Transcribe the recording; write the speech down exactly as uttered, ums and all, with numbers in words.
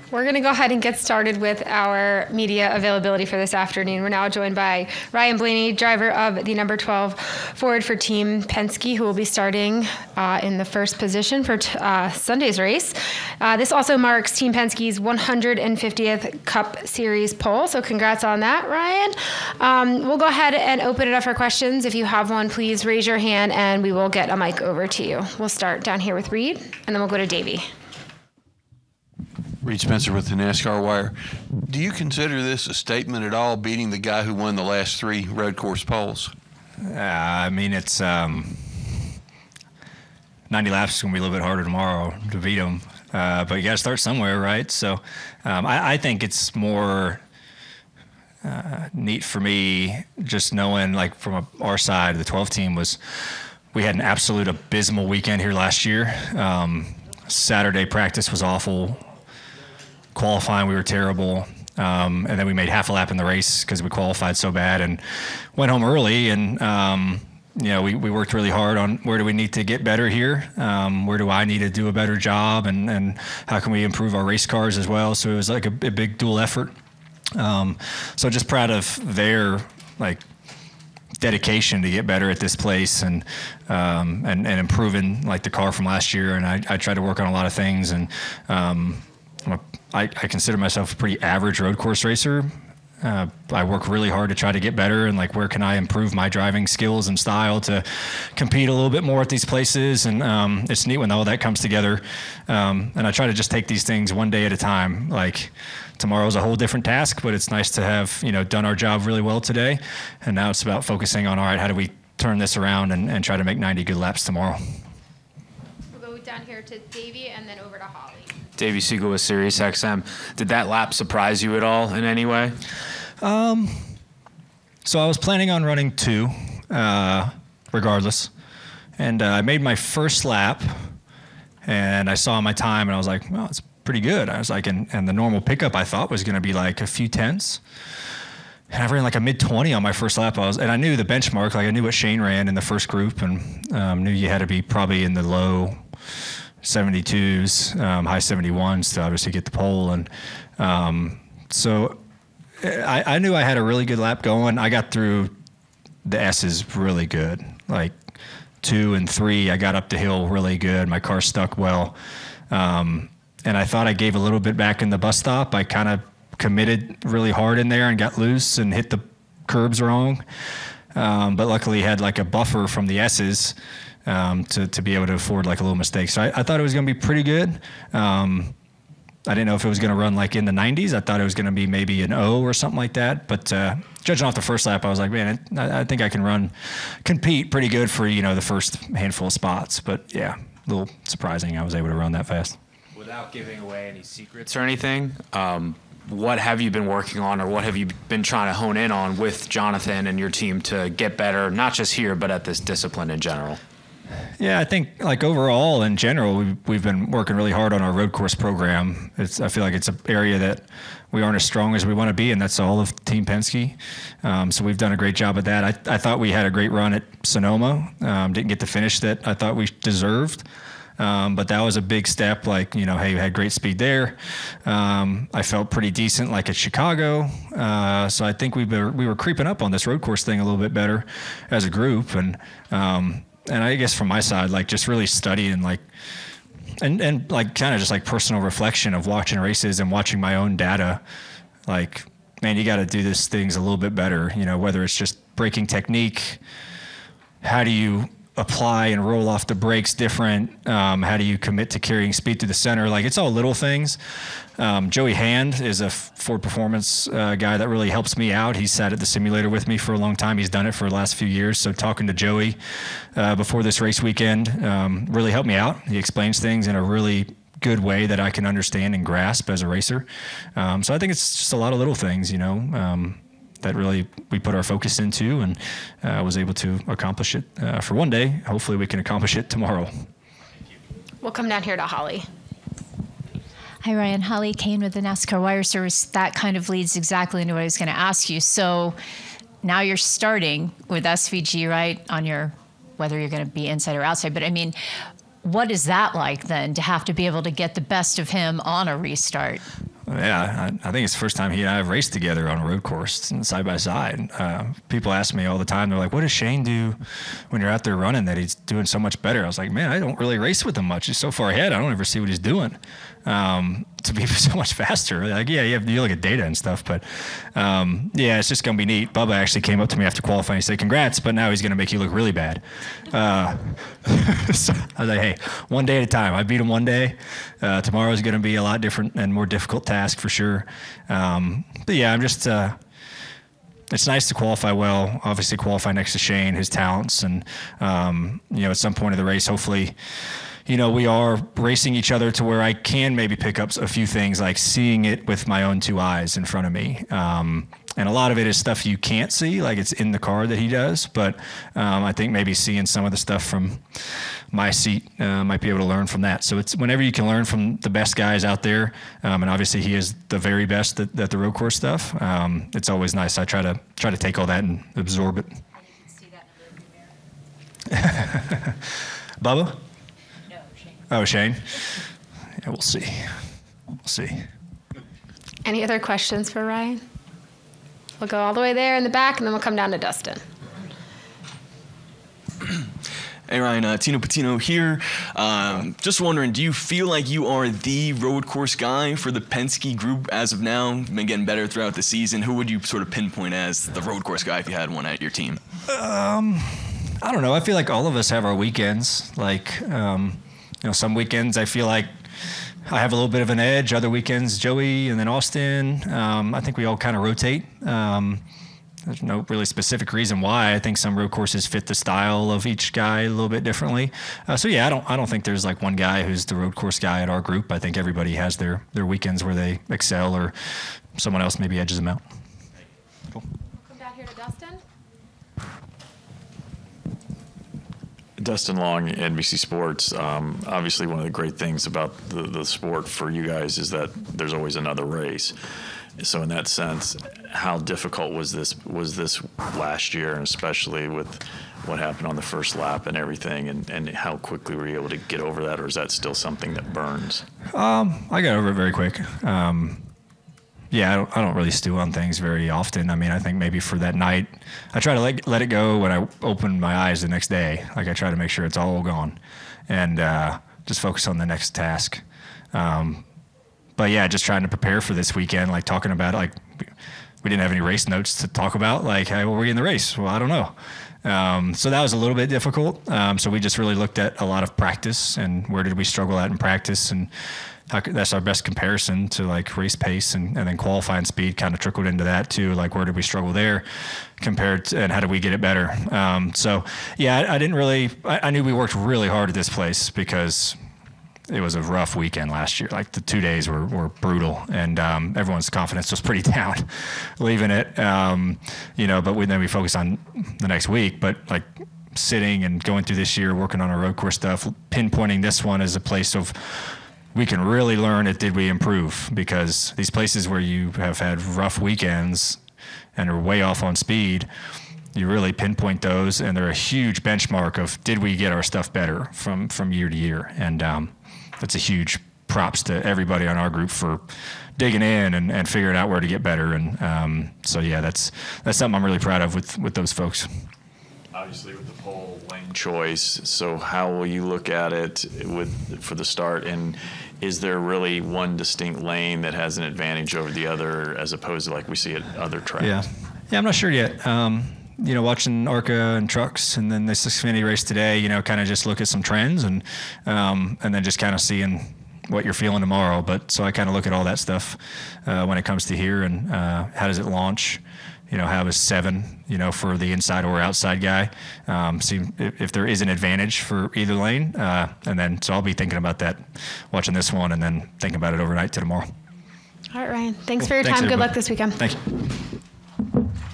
We're going to go ahead and get started with our media availability for this afternoon. We're now joined by Ryan Blaney, driver of the number twelve Ford for Team Penske, who will be starting uh, in the first position for t- uh, Sunday's race. Uh, this also marks Team Penske's one hundred fiftieth Cup Series pole, so congrats on that, Ryan. Um, we'll go ahead and open it up for questions. If you have one, please raise your hand and we will get a mic over to you. We'll start down here with Reed, and then we'll go to Davey. Reed Spencer with the NASCAR Wire. Do you consider this a statement at all, beating the guy who won the last three road course poles? Uh, I mean, it's um, ninety laps is going to be a little bit harder tomorrow to beat him. Uh, but you got to start somewhere, right? So um, I, I think it's more uh, neat for me just knowing, like, from a, our side, the twelve team was, we had an absolute abysmal weekend here last year. Um, Saturday practice was awful. Qualifying, we were terrible. Um, and then we made half a lap in the race because we qualified so bad and went home early. And, um, you know, we, we worked really hard on where do we need to get better here? Um, where do I need to do a better job? And, and how can we improve our race cars as well? So it was like a, a big dual effort. Um, so just proud of their, like, dedication to get better at this place and um, and, and improving, like, the car from last year. And I, I tried to work on a lot of things. And um, I'm a, I, I consider myself a pretty average road course racer. Uh, I work really hard to try to get better and, like, where can I improve my driving skills and style to compete a little bit more at these places. And um, it's neat when all that comes together. Um, and I try to just take these things one day at a time. Like, tomorrow's a whole different task, but it's nice to have, you know, done our job really well today. And now it's about focusing on, all right, how do we turn this around and, and try to make ninety good laps tomorrow. We'll go down here to Davey and then over to Holly. Davey Siegel with Sirius X M. Did that lap surprise you at all in any way? Um, so I was planning on running two, uh, regardless. And uh, I made my first lap, and I saw my time, and I was like, well, it's pretty good. I was like, and, and the normal pickup I thought was going to be like a few tenths. And I ran like a mid twenty on my first lap. I was, and I knew the benchmark, like I knew what Shane ran in the first group, and um, knew you had to be probably in the low seventy-twos, um, high seventy-ones to obviously get the pole. And um, so I, I knew I had a really good lap going. I got through the S's really good. Like two and three, I got up the hill really good. My car stuck well. Um, and I thought I gave a little bit back in the bus stop. I kind of committed really hard in there and got loose and hit the curbs wrong. Um, but luckily had like a buffer from the S's Um, to, to be able to afford like a little mistake. So I, I thought it was going to be pretty good. Um, I didn't know if it was going to run like in the nineties. I thought it was going to be maybe an O or something like that. But uh, judging off the first lap, I was like, man, I, I think I can run, compete pretty good for, you know, the first handful of spots. But yeah, a little surprising I was able to run that fast. Without giving away any secrets or anything, um, what have you been working on, or what have you been trying to hone in on with Jonathan and your team to get better, not just here, but at this discipline in general? Yeah, I think like overall in general, we've, we've been working really hard on our road course program. It's, I feel like it's an area that we aren't as strong as we want to be, and that's all of Team Penske. Um, so we've done a great job at that. I, I thought we had a great run at Sonoma. Um, didn't get the finish that I thought we deserved. Um, but that was a big step, like, you know, hey, we had great speed there. Um, I felt pretty decent, like at Chicago. Uh, so I think we were, we were creeping up on this road course thing a little bit better as a group. And, um, and I guess from my side, like just really studying, like, and, and like kind of just like personal reflection of watching races and watching my own data. Like, man, you got to do these things a little bit better, you know, whether it's just braking technique, how do you apply and roll off the brakes different? Um, how do you commit to carrying speed through the center? Like, it's all little things. Um, Joey Hand is a Ford Performance uh, guy that really helps me out. He's sat at the simulator with me for a long time. He's done it for the last few years. So talking to Joey uh, before this race weekend um, really helped me out. He explains things in a really good way that I can understand and grasp as a racer. Um, so I think it's just a lot of little things, you know, um, that really we put our focus into, and uh, was able to accomplish it uh, for one day. Hopefully we can accomplish it tomorrow. We'll come down here to Holly. Hi, Ryan. Holly Kane with the NASCAR Wire Service. That kind of leads exactly into what I was going to ask you. So now you're starting with S V G, right, on your, whether you're going to be inside or outside. But I mean, what is that like then, to have to be able to get the best of him on a restart? Yeah, I, I think it's the first time he and I have raced together on a road course side by side. Uh, people ask me all the time, they're like, what does Shane do when you're out there running that he's doing so much better? I was like, man, I don't really race with him much. He's so far ahead, I don't ever see what he's doing um, to be so much faster. Like, yeah, you have you look at data and stuff, but um, yeah, it's just going to be neat. Bubba actually came up to me after qualifying and said, congrats, but now he's going to make you look really bad. Uh, so I was like, hey, one day at a time. I beat him one day. Uh, tomorrow is going to be a lot different and more difficult task for sure. Um, but yeah, I'm just, uh, it's nice to qualify well, obviously qualify next to Shane, his talents. And, um, you know, at some point of the race, hopefully, you know, we are racing each other to where I can maybe pick up a few things, like seeing it with my own two eyes in front of me. Um, and a lot of it is stuff you can't see, like it's in the car that he does. But um, I think maybe seeing some of the stuff from my seat uh, might be able to learn from that. So it's whenever you can learn from the best guys out there, um, and obviously he is the very best at, at the road course stuff. Um, it's always nice. I try to try to take all that and absorb it. I didn't see that in the rearview mirror. Bubba? No, Shane. Oh, Shane? Yeah, we'll see. We'll see. Any other questions for Ryan? We'll go all the way there in the back, and then we'll come down to Dustin. Hey Ryan, uh, Tino Patino here. Um, just wondering, do you feel like you are the road course guy for the Penske group as of now? Been getting better throughout the season. Who would you sort of pinpoint as the road course guy if you had one at your team? Um, I don't know. I feel like all of us have our weekends. Like, um, you know, some weekends I feel like I have a little bit of an edge. Other weekends, Joey and then Austin. Um, I think we all kind of rotate. Um, There's no really specific reason why. I think some road courses fit the style of each guy a little bit differently. Uh, so yeah, I don't I don't think there's like one guy who's the road course guy at our group. I think everybody has their their weekends where they excel, or someone else maybe edges them out. Cool. Come down here to Dustin. Dustin Long, N B C Sports. Um, obviously, one of the great things about the, the sport for you guys is that there's always another race. So, in that sense, how difficult was this was this last year, and especially with what happened on the first lap and everything, and, and how quickly were you able to get over that, or is that still something that burns? Um, I got over it very quick. Um, yeah, I don't, I don't really stew on things very often. I mean, I think maybe for that night, I try to let, let it go when I open my eyes the next day. Like, I try to make sure it's all gone and uh, just focus on the next task. Um, but, yeah, just trying to prepare for this weekend, like talking about it. Like, we didn't have any race notes to talk about. Like, hey, well, we're in the race. Well, I don't know. Um, so that was a little bit difficult. Um, so we just really looked at a lot of practice and where did we struggle at in practice, and how, that's our best comparison to like race pace, and, and then qualifying speed kind of trickled into that too. Like, where did we struggle there compared to, and how did we get it better? Um, so yeah, I, I didn't really, I, I knew we worked really hard at this place because it was a rough weekend last year. Like, the two days were, were brutal, and um, everyone's confidence was pretty down leaving it. Um, you know, but we, then we focused on the next week. But like sitting and going through this year, working on our road course stuff, pinpointing this one as a place of we can really learn it. Did we improve? Because these places where you have had rough weekends and are way off on speed, you really pinpoint those, and they're a huge benchmark of did we get our stuff better from from year to year. And um, that's a huge props to everybody on our group for digging in and, and figuring out where to get better. And um, so yeah, that's that's something I'm really proud of with with those folks. Obviously, with the pole lane choice, so how will you look at it with for the start? And is there really one distinct lane that has an advantage over the other, as opposed to like we see at other tracks? Yeah, yeah, I'm not sure yet. Um, you know, watching ARCA and trucks, and then this Xfinity race today, you know, kind of just look at some trends, and um, and then just kind of seeing what you're feeling tomorrow. But so I kind of look at all that stuff uh, when it comes to here, and uh, how does it launch? You know, how is seven, you know, for the inside or outside guy? Um, see if, if there is an advantage for either lane. Uh, and then, so I'll be thinking about that, watching this one, and then thinking about it overnight to tomorrow. All right, Ryan. Thanks Cool. for your Thanks, time. Good everybody. luck this weekend. Thank you.